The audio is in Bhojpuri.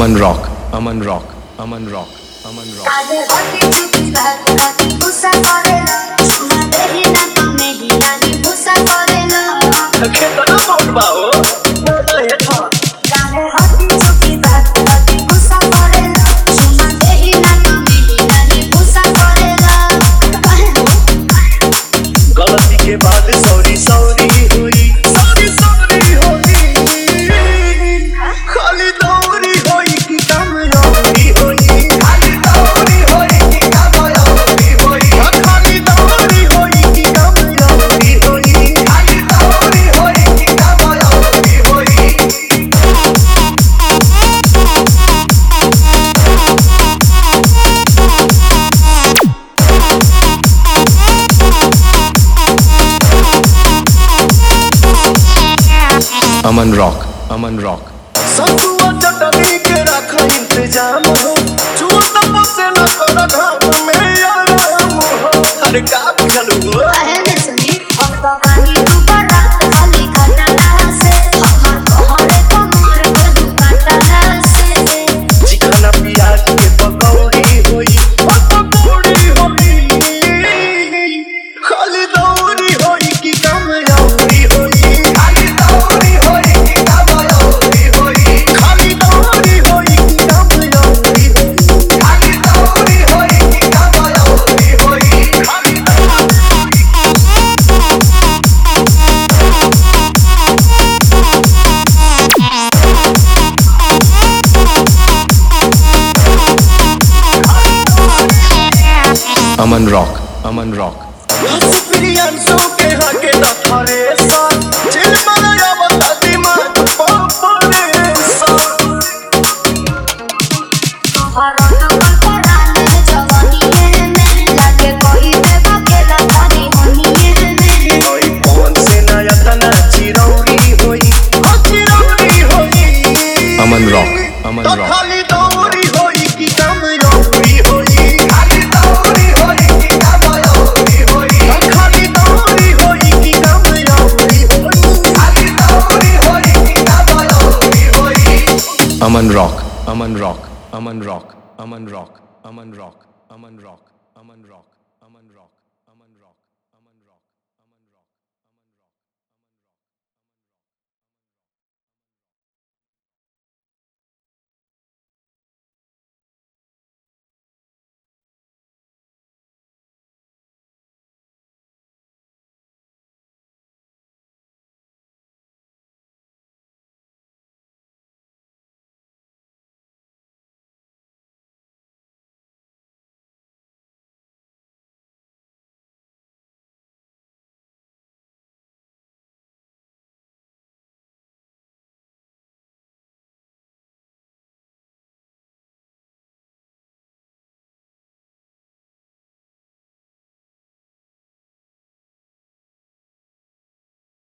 Aman Rock, Aman Rock, Aman Rock, Aman Rock. गलती के बाद सॉरी सॉरी हुई, सॉरी सॉरी हुई, खाली दौरी हुई कि कामयाबी हुई, खाली दौरी हुई कि कामयाबी हुई, खाली दौरी हुई कि कामयाबी हुई, खाली दौरी हुई कि कामयाबी हुई। Aman Rock, Aman Rock. सतुआ चटनी के रखा इंतजाम हो, छुआ तब से न कर घाम में आराम हो। अरे का बुझलू हो? चिकना प्याज के पकौड़ी होई, पकौड़ी होई, खाली दौरी होई कि कामयाबी होई, खाली दौरी होई कि कामयाबी होई, खाली दौरी होई कि कामयाबी होई, खाली दौरी होई कि कामयाबी होई, खाली Aman Rock, Aman Rock. Priyanshu के हके रखरे सन, चिल माया बता दिमाग पपरे सन। कोई पवन से नया तना चिरौरी होई, हो चिरौरी होई। Aman Rock, Aman तो Rock. खाली दौरी होई कि कामयाबी होई, खाली दौरी होई कि कामयाबी होई, तो खाली दौरी होई कि कामयाबी होई, खाली दौरी होई कि कामयाबी होई। Aman Rock, Aman Rock, Aman Rock, Aman Rock, Aman Rock, Aman Rock.